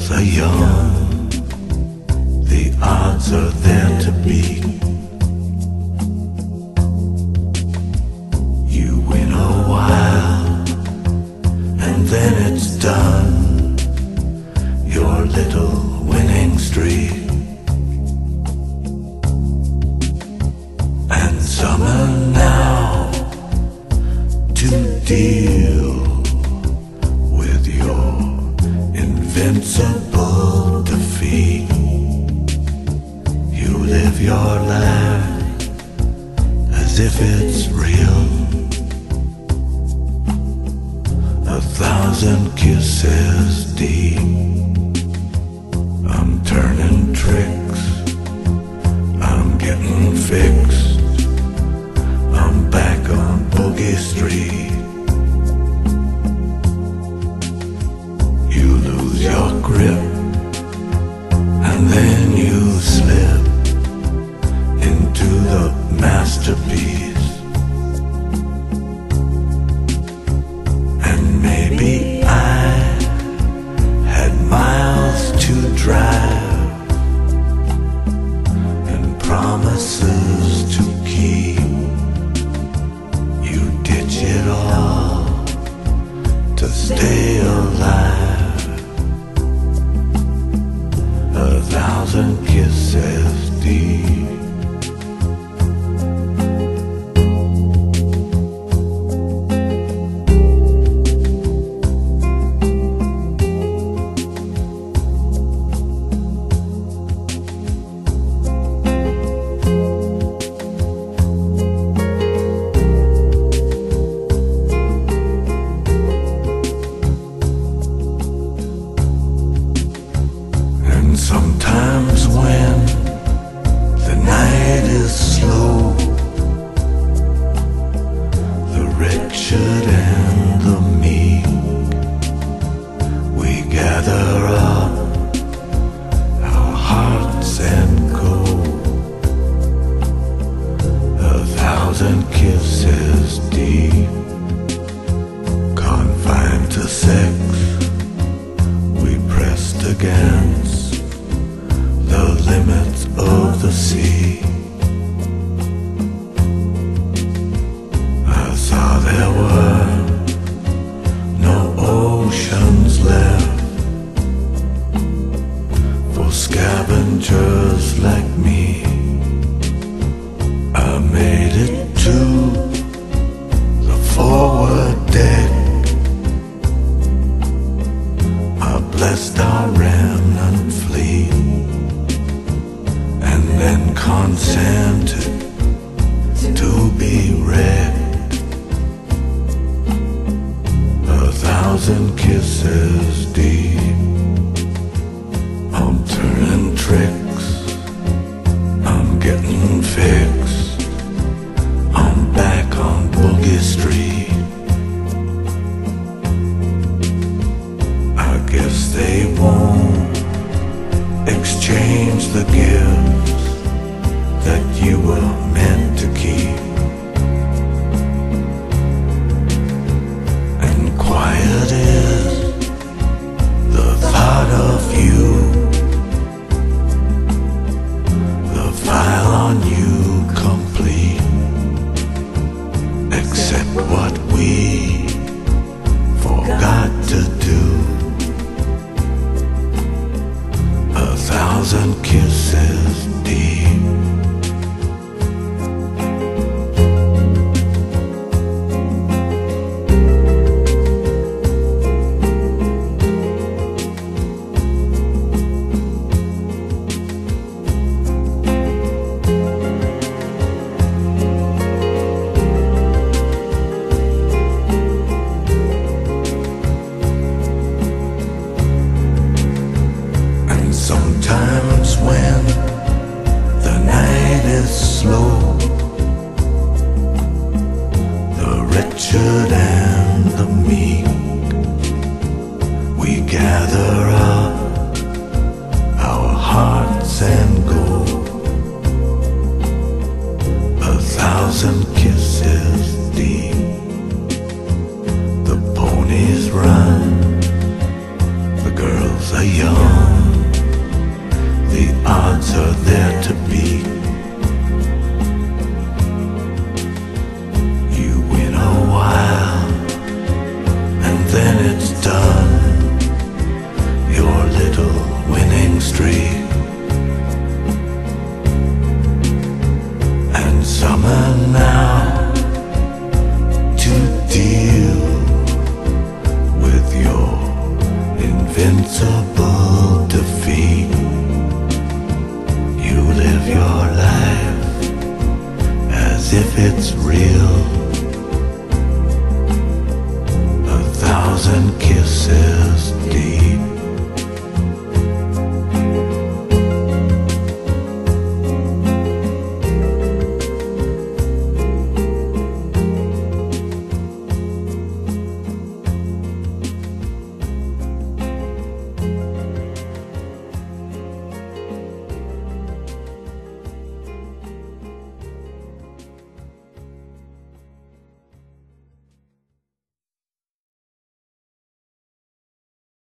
girls are young, the odds are there to beat. You win a while, and then it's done, your little winning streak. And summer now to deal with your invincible defeat. You live your life as if it's real. 1,000 kisses deep. I'm turning tricks, I'm getting fixed, I'm back on Boogie Street. You lose your grip, and then you slip into the masterpiece. And maybe I had miles to drive and promises to keep. You ditch it all to stay alive. 1,000 kisses deep. Sometimes when the night is slow, the wretched and the meek, we gather up our hearts and go. 1,000 kisses deep, confined to sex, we pressed against the limits of the sea. I saw there were no oceans left for scavengers like me. I made it to the forward deck. I blessed our remnant fleet, and then consented to be wrecked. 1,000 kisses deep. I'm turning tricks, I'm getting fixed, I'm back on Boogie Street. I guess they won't exchange the gifts that you were meant to keep. And quiet is the thought of you, the file on you complete, except what we forgot to do. 1,000 kisses stars are young, the odds are there to beat. You win a while, and then it's done, your little winning streak. And summer now to deal with your invincible defeat. You live your life as if it's real. 1,000 kisses